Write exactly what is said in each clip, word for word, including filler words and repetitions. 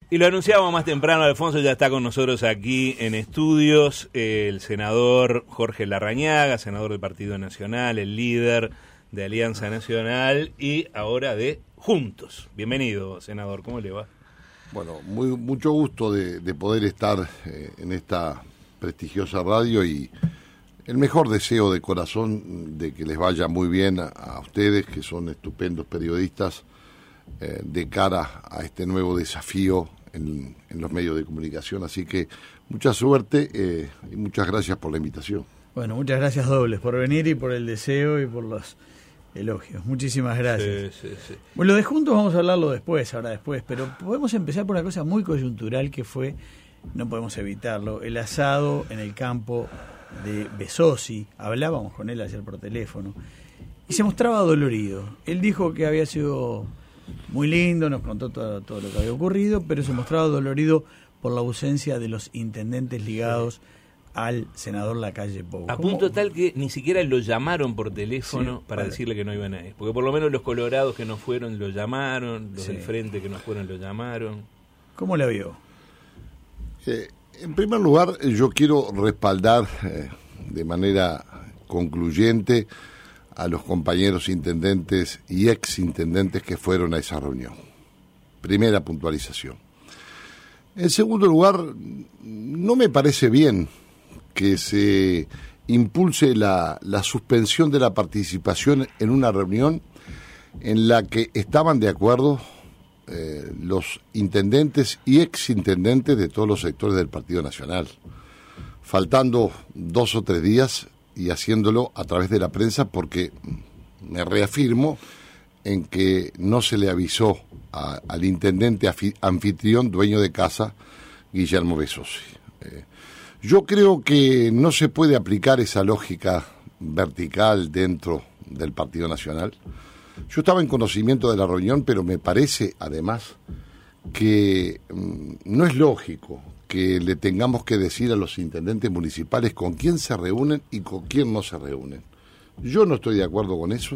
Y lo anunciábamos más temprano, Alfonso ya está con nosotros aquí en estudios, eh, el senador Jorge Larrañaga, senador del Partido Nacional, el líder de Alianza Nacional y ahora de Juntos. Bienvenido, senador, ¿cómo le va? Bueno, muy, mucho gusto de, de poder estar eh, en esta prestigiosa radio y el mejor deseo de corazón de que les vaya muy bien a, a ustedes, que son estupendos periodistas, eh, de cara a este nuevo desafío en, en los medios de comunicación. Así que mucha suerte eh, y muchas gracias por la invitación. Bueno, muchas gracias dobles por venir y por el deseo y por los elogios. Muchísimas gracias. Sí, sí, sí. Bueno, lo de Juntos vamos a hablarlo después, ahora después, pero podemos empezar por una cosa muy coyuntural que fue, no podemos evitarlo, el asado en el campo de Besosi. Hablábamos con él ayer por teléfono y se mostraba dolorido. Él dijo que había sido muy lindo, nos contó todo, todo lo que había ocurrido, pero se mostraba dolorido por la ausencia de los intendentes ligados al senador Lacalle Pou. A ¿Cómo? punto tal que ni siquiera lo llamaron por teléfono Sí, para vale. decirle que no iban a ir. Porque por lo menos los colorados que no fueron lo llamaron, los Sí. del frente que no fueron lo llamaron. ¿Cómo la vio? Eh, en primer lugar, yo quiero respaldar eh, de manera concluyente a los compañeros intendentes y exintendentes que fueron a esa reunión. Primera puntualización. En segundo lugar, no me parece bien que se impulse la, la suspensión de la participación en una reunión en la que estaban de acuerdo eh, los intendentes y exintendentes de todos los sectores del Partido Nacional, faltando dos o tres días y haciéndolo a través de la prensa, porque me reafirmo en que no se le avisó a, al intendente anfitrión, dueño de casa, Guillermo Besosi. Eh, yo creo que no se puede aplicar esa lógica vertical dentro del Partido Nacional. Yo estaba en conocimiento de la reunión, pero me parece, además, que mm, no es lógico que le tengamos que decir a los intendentes municipales con quién se reúnen y con quién no se reúnen. Yo no estoy de acuerdo con eso.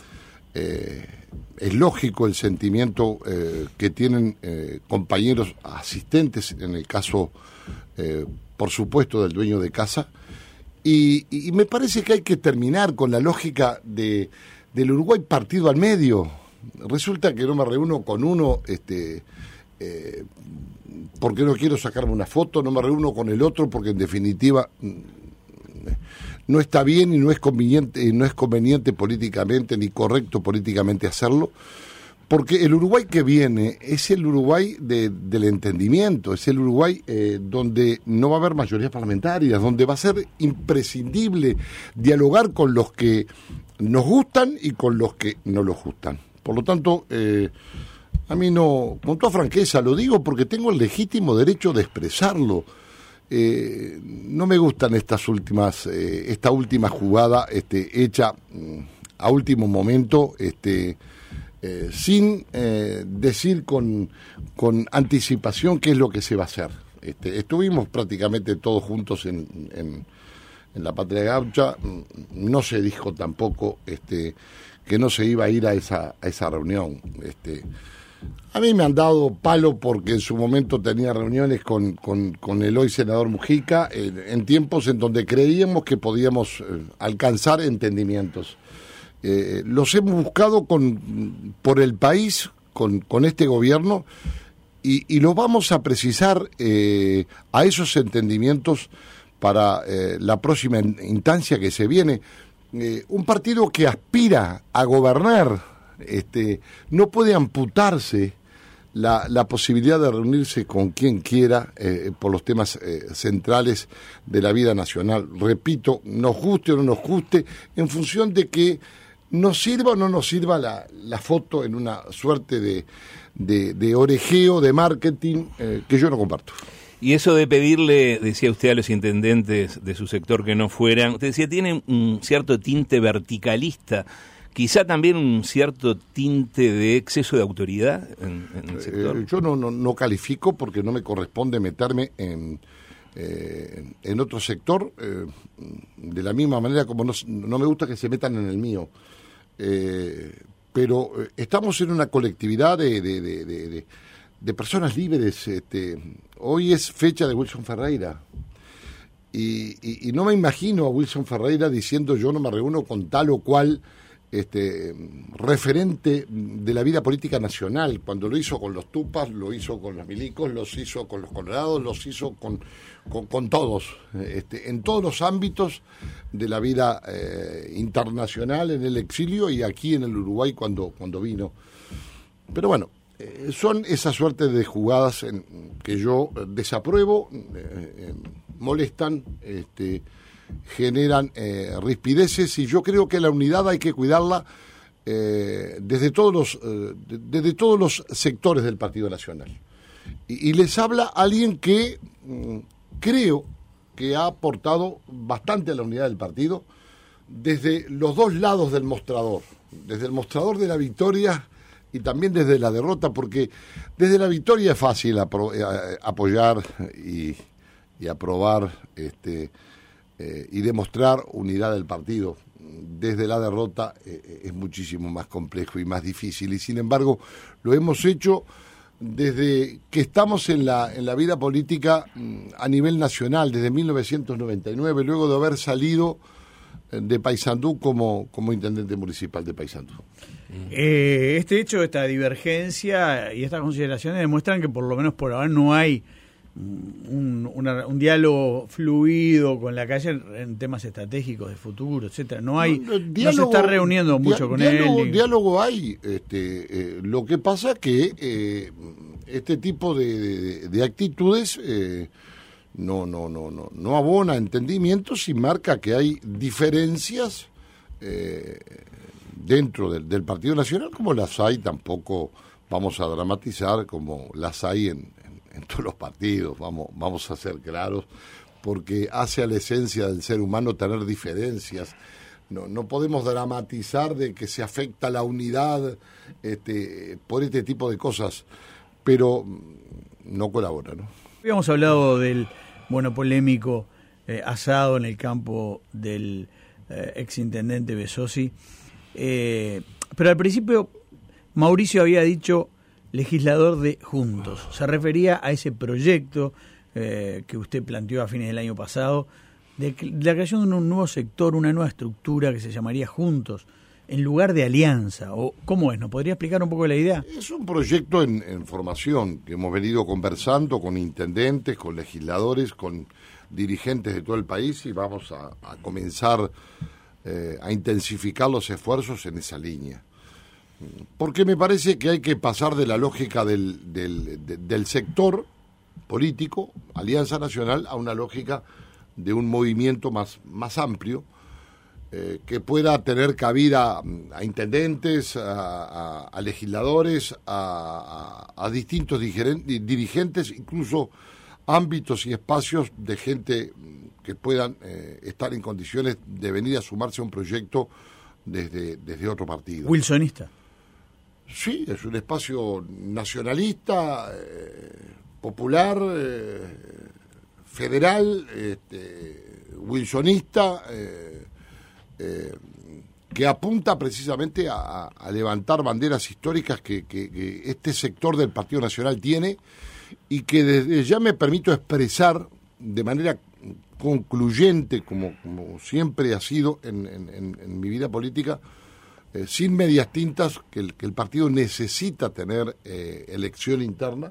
Eh, es lógico el sentimiento eh, que tienen eh, compañeros asistentes, en el caso, eh, por supuesto, del dueño de casa, y, y me parece que hay que terminar con la lógica de, del Uruguay partido al medio. Resulta que no me reúno con uno este, eh, porque no quiero sacarme una foto, no me reúno con el otro porque en definitiva no está bien y no es conveniente, no es conveniente políticamente ni correcto políticamente hacerlo, porque el Uruguay que viene es el Uruguay de, del entendimiento, es el Uruguay eh, donde no va a haber mayorías parlamentarias, donde va a ser imprescindible dialogar con los que nos gustan y con los que no nos gustan. Por lo tanto, eh, a mí no, con toda franqueza lo digo porque tengo el legítimo derecho de expresarlo. Eh, no me gustan estas últimas, eh, esta última jugada este, hecha mm, a último momento, este, eh, sin eh, decir con, con anticipación qué es lo que se va a hacer. Este, estuvimos prácticamente todos juntos en, en, en la Patria Gaucha, no se dijo tampoco este, que no se iba a ir a esa, a esa reunión. Este, A mí me han dado palo porque en su momento tenía reuniones con, con, con el hoy senador Mujica eh, en tiempos en donde creíamos que podíamos eh, alcanzar entendimientos. Eh, los hemos buscado con, por el país, con, con este gobierno, y, y lo vamos a precisar eh, a esos entendimientos para eh, la próxima instancia que se viene. Eh, un partido que aspira a gobernar este, no puede amputarse La, la posibilidad de reunirse con quien quiera eh, por los temas eh, centrales de la vida nacional. Repito, nos guste o no nos guste, en función de que nos sirva o no nos sirva la, la foto en una suerte de, de, de orejeo, de marketing, eh, que yo no comparto. Y eso de pedirle, decía usted a los intendentes de su sector que no fueran, usted decía, tiene un cierto tinte verticalista, quizá también un cierto tinte de exceso de autoridad en, en el sector. Eh, yo no, no, no califico porque no me corresponde meterme en, eh, en otro sector, eh, de la misma manera como no, no me gusta que se metan en el mío. Eh, pero eh, estamos en una colectividad de, de, de, de, de personas libres. Este, hoy es fecha de Wilson Ferreira. Y, y, y no me imagino a Wilson Ferreira diciendo yo no me reúno con tal o cual este, referente de la vida política nacional. Cuando lo hizo con los Tupas, lo hizo con los milicos, los hizo con los colorados, los hizo con, con, con todos, este, en todos los ámbitos de la vida eh, internacional, en el exilio y aquí en el Uruguay cuando, cuando vino. Pero bueno, eh, son esa suerte de jugadas en, que yo desapruebo, eh, eh, molestan, este, generan eh, rispideces, y yo creo que la unidad hay que cuidarla eh, desde todos los eh, de, desde todos los sectores del Partido Nacional. Y, y les habla alguien que mm, creo que ha aportado bastante a la unidad del partido desde los dos lados del mostrador, desde el mostrador de la victoria y también desde la derrota, porque desde la victoria es fácil apro- eh, apoyar y, y aprobar este Eh, y demostrar unidad del partido. Desde la derrota eh, es muchísimo más complejo y más difícil, y sin embargo lo hemos hecho desde que estamos en la en la vida política a nivel nacional, desde mil novecientos noventa y nueve, luego de haber salido de Paysandú como, como intendente municipal de Paysandú. Eh, este hecho, esta divergencia y estas consideraciones demuestran que por lo menos por ahora no hay Un, una, un diálogo fluido con la calle en temas estratégicos de futuro, etcétera. No hay, no, diálogo, no se está reuniendo mucho dia, con diálogo, él. Y... Diálogo hay. Este, eh, lo que pasa que eh, este tipo de, de, de actitudes eh, no, no, no, no, no abona entendimientos y marca que hay diferencias eh, dentro del, del Partido Nacional, como las hay, tampoco vamos a dramatizar, como las hay en en todos los partidos, vamos, vamos a ser claros, porque hace a la esencia del ser humano tener diferencias. No, no podemos dramatizar de que se afecta la unidad este, por este tipo de cosas, pero no colabora, ¿no? Habíamos hablado del, bueno, polémico eh, asado en el campo del eh, exintendente Besosi, eh, pero al principio Mauricio había dicho legislador de Juntos. Se refería a ese proyecto eh, que usted planteó a fines del año pasado, de, de la creación de un nuevo sector, una nueva estructura que se llamaría Juntos, en lugar de Alianza. ¿O cómo es? ¿Nos podría explicar un poco la idea? Es un proyecto en, en formación que hemos venido conversando con intendentes, con legisladores, con dirigentes de todo el país, y vamos a, a comenzar eh, a intensificar los esfuerzos en esa línea. Porque me parece que hay que pasar de la lógica del, del, de, del sector político, Alianza Nacional, a una lógica de un movimiento más, más amplio, eh, que pueda tener cabida a intendentes, a, a, a legisladores, a, a, a distintos dirigentes, incluso ámbitos y espacios de gente que puedan eh, estar en condiciones de venir a sumarse a un proyecto desde, desde otro partido. Wilsonista. Sí, es un espacio nacionalista, eh, popular, eh, federal, este, wilsonista, eh, eh, que apunta precisamente a, a levantar banderas históricas que, que, que este sector del Partido Nacional tiene, y que desde ya me permito expresar de manera concluyente, como, como siempre ha sido en, en, en mi vida política, Eh, sin medias tintas, que el, que el partido necesita tener eh, elección interna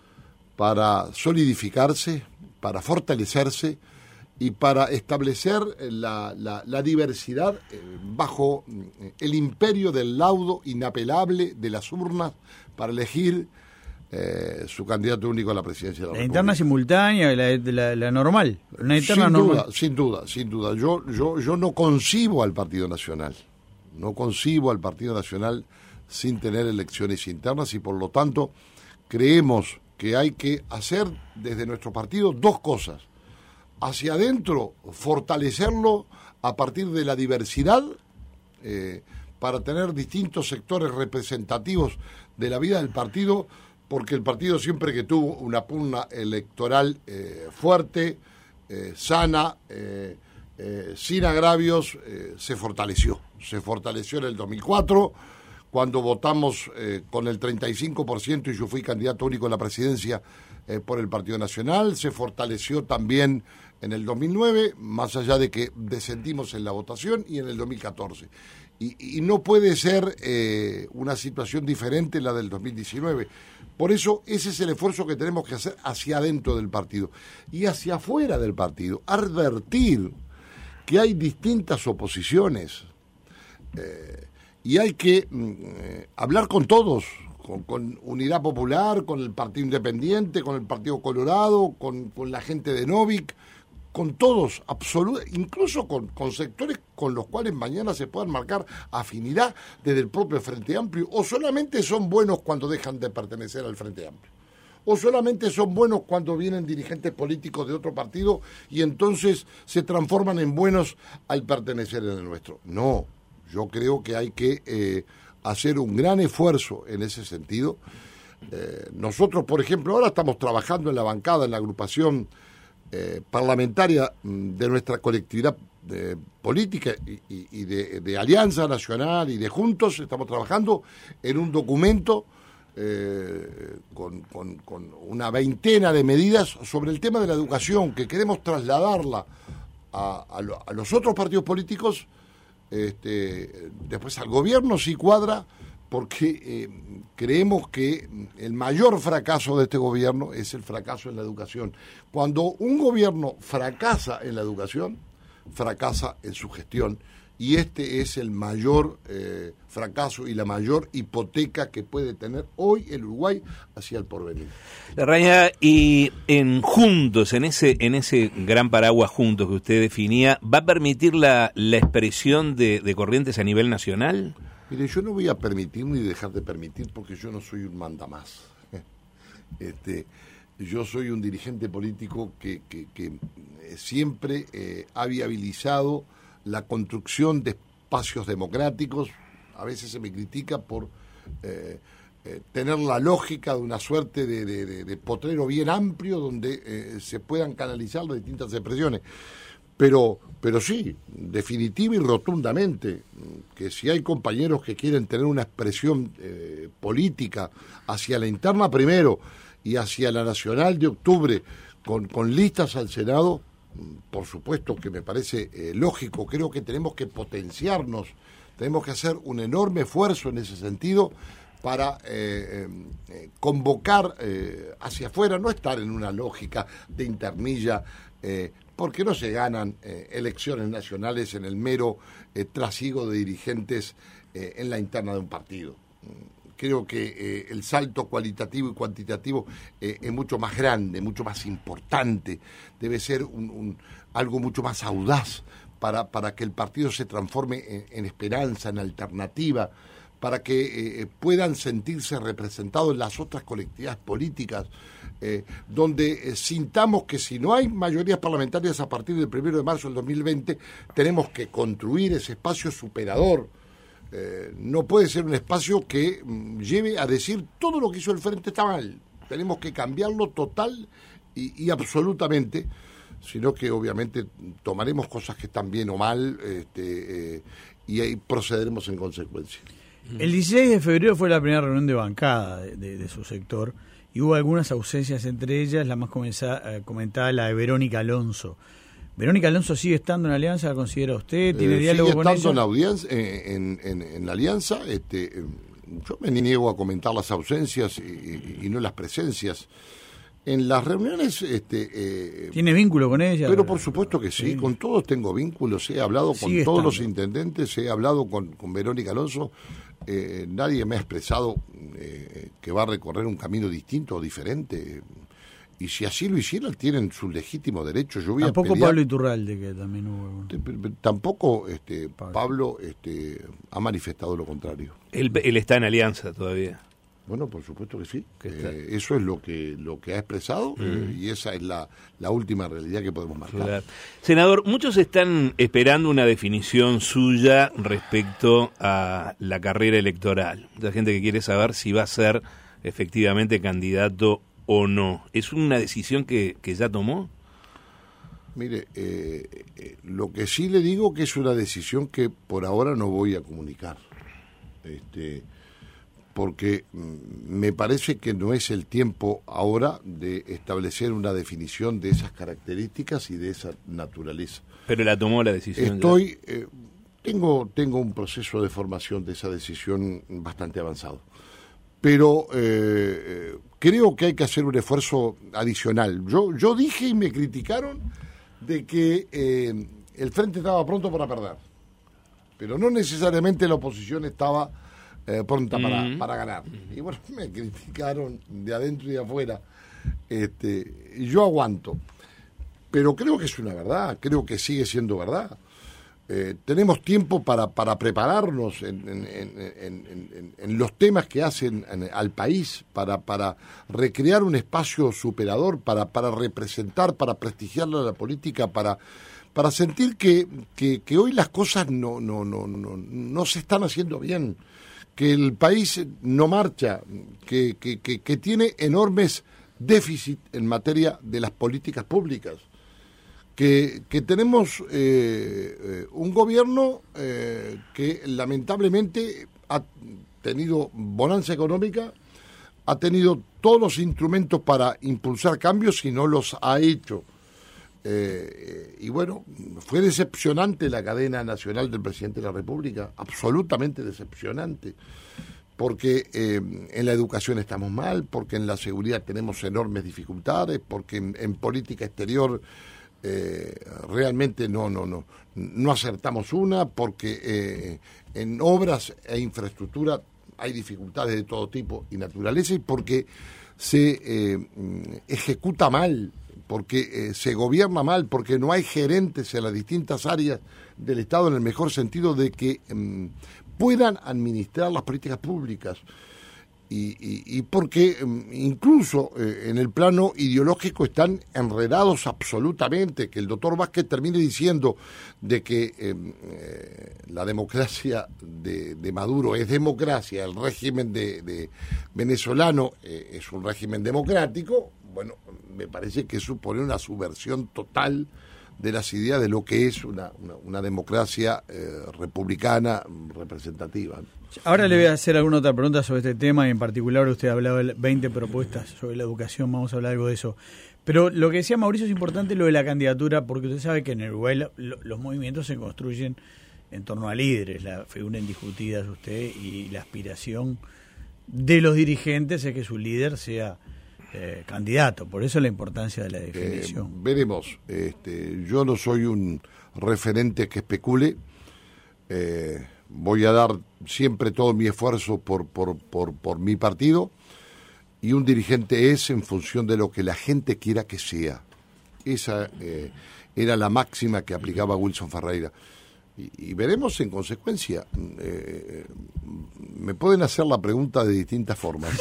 para solidificarse, para fortalecerse y para establecer la, la, la diversidad eh, bajo eh, el imperio del laudo inapelable de las urnas para elegir eh, su candidato único a la presidencia de la, la República. Interna simultánea, la, la, la normal, una interna sin normal. Duda, sin duda, sin duda. Yo, yo, yo no concibo al Partido Nacional. No concibo al Partido Nacional sin tener elecciones internas, y por lo tanto creemos que hay que hacer desde nuestro partido dos cosas. Hacia adentro, fortalecerlo a partir de la diversidad, eh, para tener distintos sectores representativos de la vida del partido, porque el partido siempre que tuvo una pugna electoral eh, fuerte, eh, sana, eh, eh, sin agravios, eh, se fortaleció. Se fortaleció en el dos mil cuatro cuando votamos eh, con el treinta y cinco por ciento y yo fui candidato único a la presidencia eh, por el Partido Nacional. Se fortaleció también en el dos mil nueve, más allá de que descendimos en la votación, y en el dos mil catorce. Y, y no puede ser eh, una situación diferente la del dos mil diecinueve. Por eso ese es el esfuerzo que tenemos que hacer hacia adentro del partido. Y hacia afuera del partido, advertir que hay distintas oposiciones. Eh, y hay que eh, hablar con todos, con, con Unidad Popular, con el Partido Independiente, con el Partido Colorado, con, con la gente de Novik, con todos, absoluta, incluso con, con sectores con los cuales mañana se puedan marcar afinidad desde el propio Frente Amplio, o solamente son buenos cuando dejan de pertenecer al Frente Amplio, o solamente son buenos cuando vienen dirigentes políticos de otro partido y entonces se transforman en buenos al pertenecer en el nuestro. No, yo creo que hay que eh, hacer un gran esfuerzo en ese sentido. Eh, nosotros, por ejemplo, ahora estamos trabajando en la bancada, en la agrupación Eh, parlamentaria de nuestra colectividad eh, política y, y, y de, de Alianza Nacional y de Juntos. Estamos trabajando en un documento eh, con, con, con una veintena de medidas sobre el tema de la educación, que queremos trasladarla a, a, lo, a los otros partidos políticos, este, después al gobierno si cuadra, porque eh, creemos que el mayor fracaso de este gobierno es el fracaso en la educación. Cuando un gobierno fracasa en la educación, fracasa en su gestión, y este es el mayor eh, fracaso y la mayor hipoteca que puede tener hoy el Uruguay hacia el porvenir. Larrañaga, y en Juntos, en ese en ese gran paraguas Juntos que usted definía, ¿va a permitir la, la expresión de, de corrientes a nivel nacional? Mire, yo no voy a permitir ni dejar de permitir, porque yo no soy un mandamás. Este, yo soy un dirigente político que, que, que siempre eh, ha viabilizado la construcción de espacios democráticos. A veces se me critica por eh, eh, tener la lógica de una suerte de, de, de, de potrero bien amplio donde eh, se puedan canalizar las distintas expresiones. Pero, pero sí, definitiva y rotundamente, que si hay compañeros que quieren tener una expresión eh, política hacia la interna primero y hacia la nacional de octubre con, con listas al Senado, por supuesto que me parece eh, lógico. Creo que tenemos que potenciarnos, tenemos que hacer un enorme esfuerzo en ese sentido para eh, eh, convocar eh, hacia afuera, no estar en una lógica de internilla, eh, porque no se ganan eh, elecciones nacionales en el mero eh, trasiego de dirigentes eh, en la interna de un partido. Creo que eh, el salto cualitativo y cuantitativo eh, es mucho más grande, mucho más importante. Debe ser un, un, algo mucho más audaz para, para que el partido se transforme en, en esperanza, en alternativa, para que eh, puedan sentirse representados en las otras colectividades políticas, eh, donde eh, sintamos que si no hay mayorías parlamentarias a partir del primero de marzo del dos mil veinte, tenemos que construir ese espacio superador. Eh, no puede ser un espacio que mm, lleve a decir todo lo que hizo el Frente está mal. Tenemos que cambiarlo total y, y absolutamente, sino que obviamente tomaremos cosas que están bien o mal, este, eh, y ahí procederemos en consecuencia. El dieciséis de febrero fue la primera reunión de bancada de, de, de su sector y hubo algunas ausencias, entre ellas la más comenzada, eh, comentada, la de Verónica Alonso. ¿Verónica Alonso sigue estando en la Alianza? ¿La considera usted? ¿Tiene eh, diálogo con ella? Sigue estando en la, audiencia, eh, en, en, en la Alianza. Este, yo me niego a comentar las ausencias y, y no las presencias. En las reuniones... Este, eh, ¿Tiene vínculo con ella? Pero por supuesto que sí, sí. Con todos tengo vínculos. He hablado con sigue todos estando. los intendentes, he hablado con, con Verónica Alonso. Eh, nadie me ha expresado eh, que va a recorrer un camino distinto o diferente. Y si así lo hicieran, tienen su legítimo derecho. Yo voy Tampoco a pelear. Pablo Iturralde, que también hubo... Tampoco este, Pablo, Pablo este, ha manifestado lo contrario. Él, él está en Alianza todavía. Bueno, por supuesto que sí. Que eh, eso es lo que lo que ha expresado, mm. eh, y esa es la, la última realidad que podemos marcar. Claro. Senador, muchos están esperando una definición suya respecto a la carrera electoral. Mucha gente que quiere saber si va a ser efectivamente candidato o no. ¿Es una decisión que, que ya tomó? Mire, eh, eh, lo que sí le digo que es una decisión que por ahora no voy a comunicar. Este... porque me parece que no es el tiempo ahora de establecer una definición de esas características y de esa naturaleza. Pero la tomó la decisión. Estoy, eh, tengo, tengo un proceso de formación de esa decisión bastante avanzado, pero eh, creo que hay que hacer un esfuerzo adicional. Yo, yo dije y me criticaron de que eh, el frente estaba pronto para perder, pero no necesariamente la oposición estaba eh, pronta mm. para, para ganar. Y bueno, me criticaron de adentro y de afuera. Este, y yo aguanto. Pero creo que es una verdad, creo que sigue siendo verdad. Eh, tenemos tiempo para, para prepararnos en, en, en, en, en, en los temas que hacen en, al país, para, para recrear un espacio superador, para, para representar, para prestigiar la política, para, para sentir que, que, que hoy las cosas no, no, no, no, no se están haciendo bien, que el país no marcha, que, que, que, que tiene enormes déficits en materia de las políticas públicas. Que, que tenemos eh, eh, un gobierno eh, que lamentablemente ha tenido bonanza económica, ha tenido todos los instrumentos para impulsar cambios y no los ha hecho. Eh, y bueno, fue decepcionante la cadena nacional del presidente de la República, absolutamente decepcionante, porque eh, en la educación estamos mal, porque en la seguridad tenemos enormes dificultades, porque en, en política exterior Eh, realmente no no no no acertamos una, porque eh, en obras e infraestructura hay dificultades de todo tipo y naturaleza, y porque se eh, ejecuta mal, porque eh, se gobierna mal, porque no hay gerentes en las distintas áreas del Estado en el mejor sentido de que eh, puedan administrar las políticas públicas. Y, y, y porque incluso eh, en el plano ideológico están enredados absolutamente, que el doctor Vázquez termine diciendo de que eh, eh, la democracia de, de Maduro es democracia, el régimen de, de venezolano eh, es un régimen democrático. Bueno, me parece que supone una subversión total de las ideas de lo que es una, una, una democracia eh, republicana representativa. Ahora le voy a hacer alguna otra pregunta sobre este tema, y en particular usted ha hablado de veinte propuestas sobre la educación, vamos a hablar algo de eso. Pero lo que decía Mauricio es importante, lo de la candidatura, porque usted sabe que en Uruguay lo, lo, los movimientos se construyen en torno a líderes, la figura indiscutida es usted, y la aspiración de los dirigentes es que su líder sea Eh, candidato, por eso la importancia de la definición. Eh, veremos, este, yo no soy un referente que especule, eh, voy a dar siempre todo mi esfuerzo por, por, por, por mi partido, y un dirigente es en función de lo que la gente quiera que sea. Esa eh, era la máxima que aplicaba Wilson Ferreira. Y, y veremos en consecuencia. Eh, me pueden hacer la pregunta de distintas formas.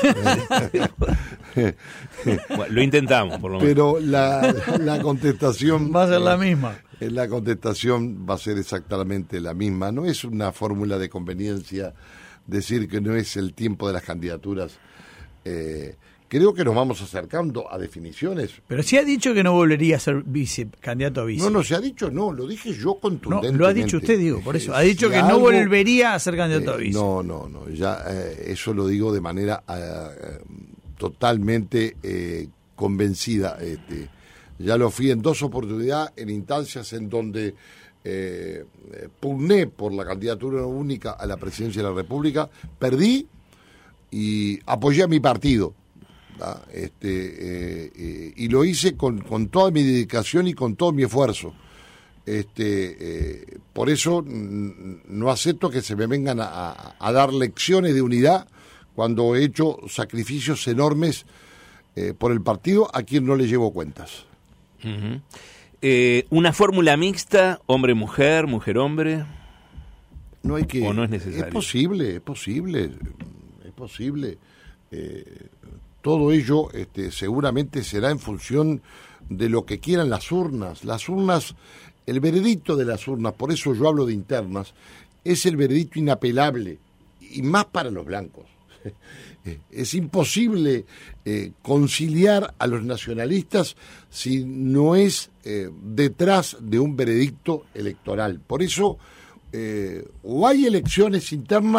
Bueno, lo intentamos, por lo menos. Pero la, la contestación... Va a ser la misma. Eh, la contestación va a ser exactamente la misma. No es una fórmula de conveniencia decir que no es el tiempo de las candidaturas. Eh, creo que nos vamos acercando a definiciones. Pero si ha dicho que no volvería a ser vice, candidato a vice. No, no, se ha dicho, no, lo dije yo contundentemente. No, lo ha dicho usted, digo, por eso. Ha dicho si que algo, no volvería a ser candidato eh, a vice. No, no, no, ya eh, eso lo digo de manera eh, totalmente eh, convencida. Este, ya lo fui en dos oportunidades, en instancias en donde eh, pugné por la candidatura única a la presidencia de la República, perdí y apoyé a mi partido. Este, eh, eh, y lo hice con, con toda mi dedicación y con todo mi esfuerzo. Este, eh, por eso n- no acepto que se me vengan a, a, a dar lecciones de unidad cuando he hecho sacrificios enormes eh, por el partido a quien no le llevo cuentas. Uh-huh. Eh, ¿Una fórmula mixta, hombre-mujer, mujer-hombre? No hay que. ¿O no es necesario? Es posible, es posible, es posible. Eh, Todo ello este, seguramente será en función de lo que quieran las urnas. Las urnas, el veredicto de las urnas, por eso yo hablo de internas, es el veredicto inapelable, y más para los blancos. Es imposible eh, conciliar a los nacionalistas si no es eh, detrás de un veredicto electoral. Por eso eh, o hay elecciones internas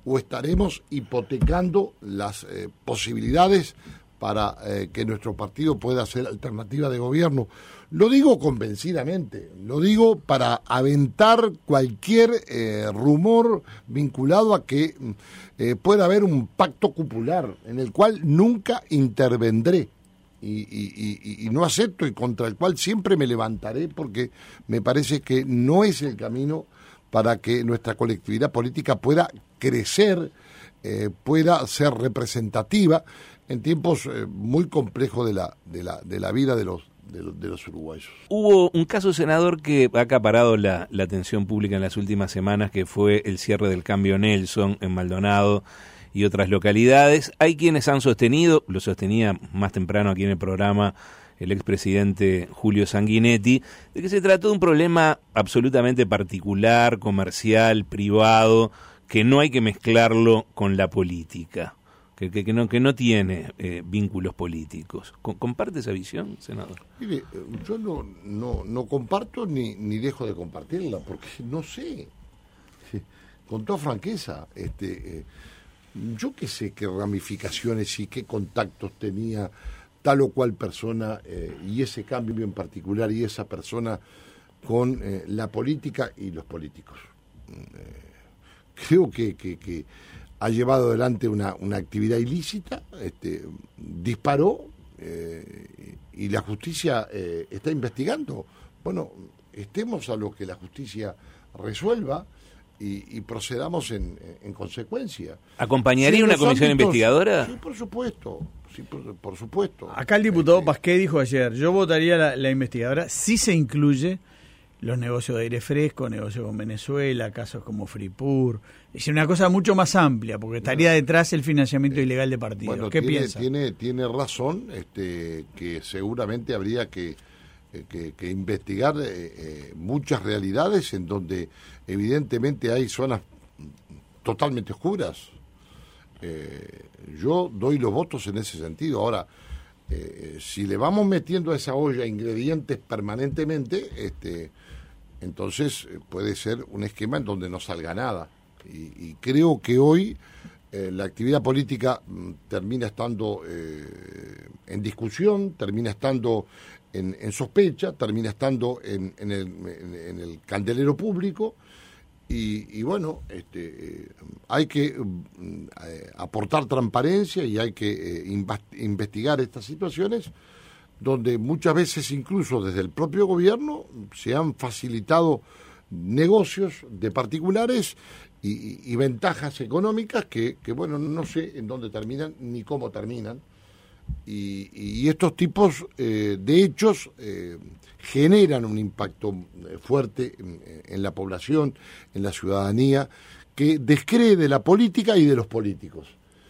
o estaremos hipotecando las eh, posibilidades para eh, que nuestro partido pueda ser alternativa de gobierno. Lo digo convencidamente, lo digo para aventar cualquier eh, rumor vinculado a que eh, pueda haber un pacto cupular en el cual nunca intervendré y, y, y, y no acepto y contra el cual siempre me levantaré porque me parece que no es el camino para que nuestra colectividad política pueda crecer, eh, pueda ser representativa en tiempos eh, muy complejos de la, de la, de la vida de los De los, de los uruguayos. Hubo un caso, senador, que ha acaparado la, la atención pública en las últimas semanas, que fue el cierre del Cambio Nelson en Maldonado y otras localidades. Hay quienes han sostenido, lo sostenía más temprano aquí en el programa el expresidente Julio Sanguinetti, de que se trató de un problema absolutamente particular, comercial, privado, que no hay que mezclarlo con la política. Que, que, que, no, que no tiene eh, vínculos políticos. ¿Comparte esa visión, senador? Mire, yo no, no, no comparto ni, ni dejo de compartirla, porque no sé, con toda franqueza, este, eh, yo qué sé qué ramificaciones y qué contactos tenía tal o cual persona, eh, y ese cambio en particular, y esa persona con eh, la política y los políticos. Eh, creo que... que, que ha llevado adelante una, una actividad ilícita, este, disparó eh, y la justicia eh, está investigando. Bueno, estemos a lo que la justicia resuelva y, y procedamos en, en consecuencia. ¿Acompañaría sí, una comisión ámbitos, investigadora? Sí, por supuesto, sí, por, por supuesto. Acá el diputado este, Pasqué dijo ayer, yo votaría la, la investigadora si se incluye los negocios de aire fresco, negocios con Venezuela, casos como Fripur. Es una cosa mucho más amplia, porque estaría detrás el financiamiento eh, ilegal de partidos. Bueno, ¿Qué tiene, piensa? Tiene, tiene razón, este, que seguramente habría que, eh, que, que investigar eh, eh, muchas realidades en donde evidentemente hay zonas totalmente oscuras. Eh, yo doy los votos en ese sentido. Ahora, eh, si le vamos metiendo a esa olla ingredientes permanentemente, este, entonces eh, puede ser un esquema en donde no salga nada. Y, y creo que hoy eh, la actividad política m, termina estando eh, en discusión, termina estando en, en sospecha, termina estando en, en, el, en, en el candelero público. Y, y bueno, este, eh, hay que eh, aportar transparencia y hay que eh, inv- investigar estas situaciones donde muchas veces incluso desde el propio gobierno se han facilitado negocios de particulares y, y, y ventajas económicas que, que, bueno, no sé en dónde terminan ni cómo terminan. Y, y estos tipos eh, de hechos eh, generan un impacto fuerte en, en la población, en la ciudadanía, que descree de la política y de los políticos.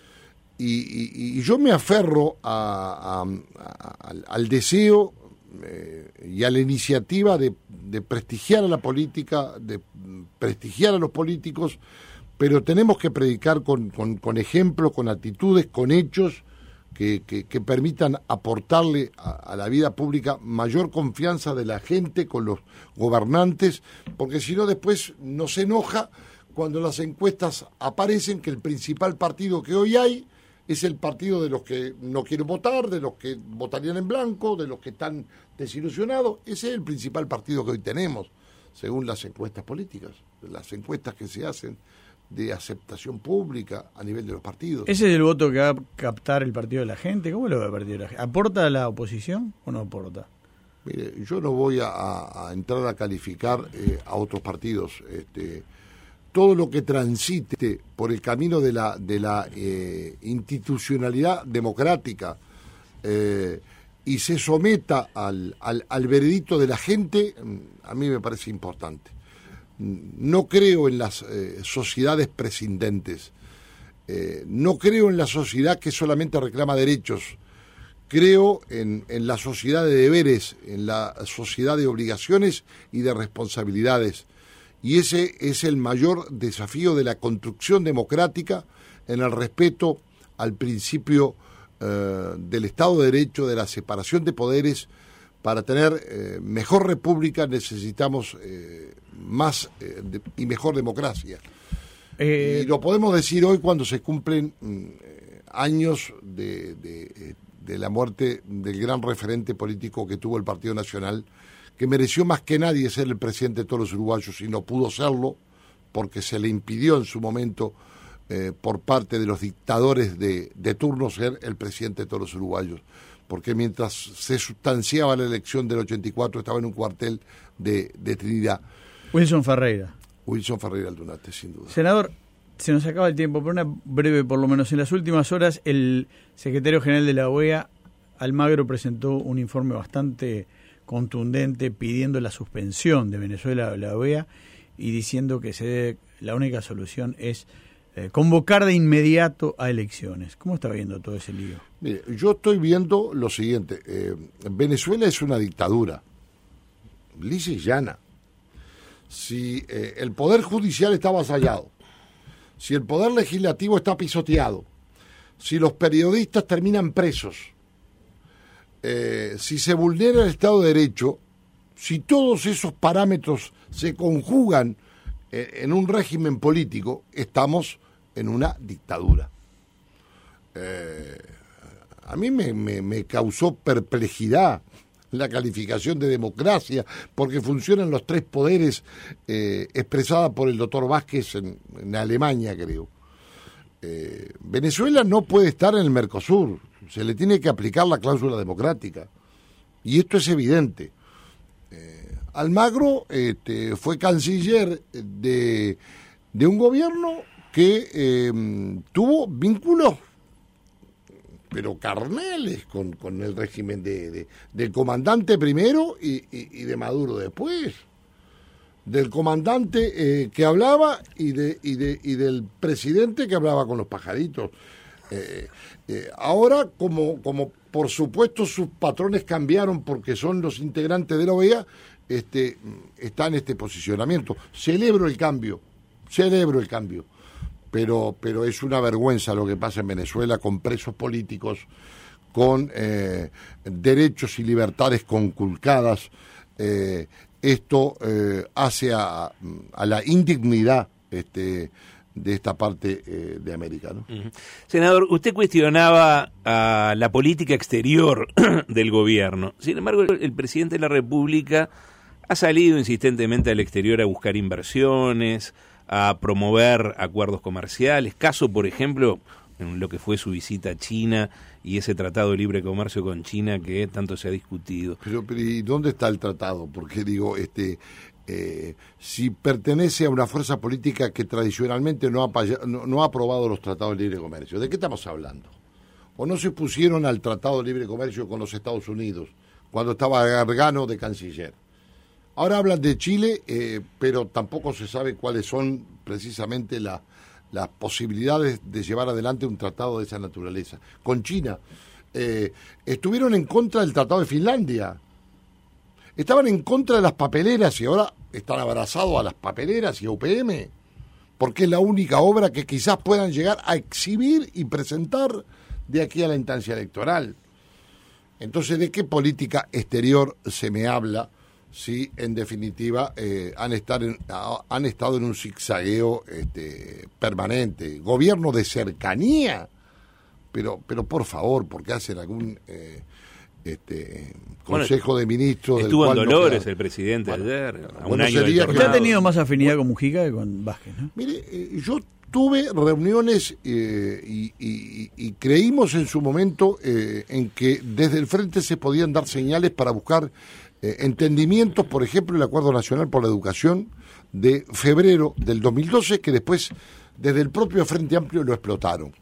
Y, y, y yo me aferro a, a, a, al, al deseo eh, y a la iniciativa de, de prestigiar a la política, de prestigiar a los políticos, pero tenemos que predicar con, con, con ejemplos, con actitudes, con hechos, Que, que, que permitan aportarle a, a la vida pública mayor confianza de la gente con los gobernantes, porque si no después nos enoja cuando las encuestas aparecen que el principal partido que hoy hay es el partido de los que no quieren votar, de los que votarían en blanco, de los que están desilusionados. Ese es el principal partido que hoy tenemos, según las encuestas políticas, las encuestas que se hacen de aceptación pública a nivel de los partidos. ¿Ese es el voto que va a captar el partido de la gente? ¿Cómo lo ve el partido de la gente? ¿Aporta a la oposición o no aporta? Mire, yo no voy a, a, a entrar a calificar eh, a otros partidos. Este, todo lo que transite por el camino de la, de la eh, institucionalidad democrática eh, y se someta al, al, al veredicto de la gente, a mí me parece importante. No creo en las eh, sociedades prescindentes, eh, no creo en la sociedad que solamente reclama derechos, creo en, en la sociedad de deberes, en la sociedad de obligaciones y de responsabilidades, y ese es el mayor desafío de la construcción democrática en el respeto al principio eh, del Estado de Derecho, de la separación de poderes. Para tener eh, mejor república necesitamos eh, más eh, de, y mejor democracia. Eh... Y lo podemos decir hoy cuando se cumplen eh, años de, de, de la muerte del gran referente político que tuvo el Partido Nacional, que mereció más que nadie ser el presidente de todos los uruguayos y no pudo serlo porque se le impidió en su momento eh, por parte de los dictadores de, de turno ser el presidente de todos los uruguayos, porque mientras se sustanciaba la elección del ochenta y cuatro estaba en un cuartel de, de Trinidad. Wilson Ferreira. Wilson Ferreira Aldunate, sin duda. Senador, se nos acaba el tiempo, pero una breve, por lo menos. En las últimas horas, el secretario general de la O E A, Almagro, presentó un informe bastante contundente pidiendo la suspensión de Venezuela de la O E A y diciendo que se debe, la única solución es eh, convocar de inmediato a elecciones. ¿Cómo está viendo todo ese lío? Mire, yo estoy viendo lo siguiente. Eh, Venezuela es una dictadura, lisa y llana. Si eh, el Poder Judicial está avasallado, si el Poder Legislativo está pisoteado, si los periodistas terminan presos, eh, si se vulnera el Estado de Derecho, si todos esos parámetros se conjugan eh, en un régimen político, estamos en una dictadura. Eh, a mí me, me, me causó perplejidad la calificación de democracia, porque funcionan los tres poderes eh, expresada por el doctor Vázquez en, en Alemania, creo. Eh, Venezuela no puede estar en el Mercosur, se le tiene que aplicar la cláusula democrática, y esto es evidente. Eh, Almagro este, fue canciller de, de un gobierno que eh, tuvo vínculos pero carnales con, con el régimen de, de, del comandante primero y, y, y de Maduro después, del comandante eh, que hablaba y, de, y, de, y del presidente que hablaba con los pajaritos. Eh, eh, ahora, como, como por supuesto sus patrones cambiaron porque son los integrantes de la O E A, este, está en este posicionamiento. Celebro el cambio, celebro el cambio. Pero, pero es una vergüenza lo que pasa en Venezuela con presos políticos, con eh, derechos y libertades conculcadas. Eh, esto eh, hace a, a la indignidad este, de esta parte eh, de América, ¿no? Uh-huh. Senador, usted cuestionaba a la política exterior del gobierno. Sin embargo, el, el presidente de la República ha salido insistentemente al exterior a buscar inversiones, a promover acuerdos comerciales. Caso, por ejemplo, en lo que fue su visita a China y ese tratado de libre comercio con China que tanto se ha discutido. Pero, pero ¿y dónde está el tratado? Porque digo, este, eh, si pertenece a una fuerza política que tradicionalmente no ha, no, no ha aprobado los tratados de libre comercio, ¿de qué estamos hablando? ¿O no se pusieron al tratado de libre comercio con los Estados Unidos cuando estaba Gargano de canciller? Ahora hablan de Chile, eh, pero tampoco se sabe cuáles son precisamente la, las posibilidades de llevar adelante un tratado de esa naturaleza. Con China, eh, estuvieron en contra del tratado de Finlandia, estaban en contra de las papeleras y ahora están abrazados a las papeleras y a U P M, porque es la única obra que quizás puedan llegar a exhibir y presentar de aquí a la instancia electoral. Entonces, ¿de qué política exterior se me habla? Sí, en definitiva, eh, han, estar en, han estado en un zigzagueo este, permanente. Gobierno de cercanía, pero pero por favor, porque hacen algún eh, este, consejo bueno, de ministros. Estuvo del en cual Dolores no queda, el presidente bueno, ayer, a bueno, un año del Usted ha tenido más afinidad con Mujica que con Vázquez, ¿no? Mire, eh, yo tuve reuniones eh, y, y, y creímos en su momento eh, en que desde el frente se podían dar señales para buscar Eh, entendimientos, por ejemplo, el Acuerdo Nacional por la Educación de febrero del dos mil doce, que después, desde el propio Frente Amplio, lo explotaron.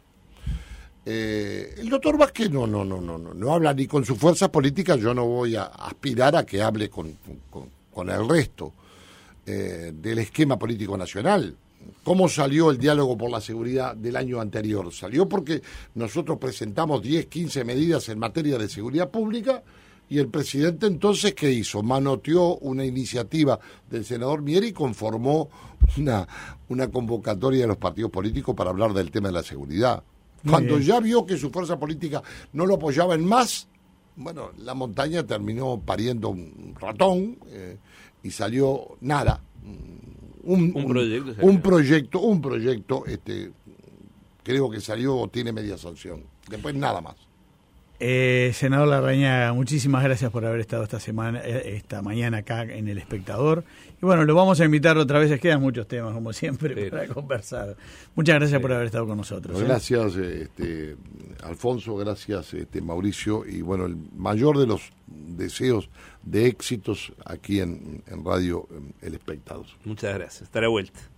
Eh, el doctor Vázquez no, no, no, no, no, no habla ni con su fuerza política, yo no voy a aspirar a que hable con, con, con el resto eh, del esquema político nacional. ¿Cómo salió el diálogo por la seguridad del año anterior? Salió porque nosotros presentamos diez, quince medidas en materia de seguridad pública. Y el presidente entonces, ¿qué hizo? Manoteó una iniciativa del senador Mieri y conformó una, una convocatoria de los partidos políticos para hablar del tema de la seguridad. Muy Cuando bien. Ya vio que su fuerza política no lo apoyaba en más, bueno, la montaña terminó pariendo un ratón eh, y salió nada. un, un proyecto, un, un proyecto, un proyecto, este, creo que salió o tiene media sanción. Después nada más. Eh, senador Larrañaga, muchísimas gracias por haber estado esta semana, esta mañana acá en El Espectador. Y bueno, lo vamos a invitar otra vez, quedan muchos temas, como siempre, sí, para conversar. Muchas gracias sí. por haber estado con nosotros. ¿eh? Gracias, este, Alfonso, gracias, este, Mauricio, y bueno, el mayor de los deseos de éxitos aquí en, en Radio El Espectador. Muchas gracias, estaré a vuelta.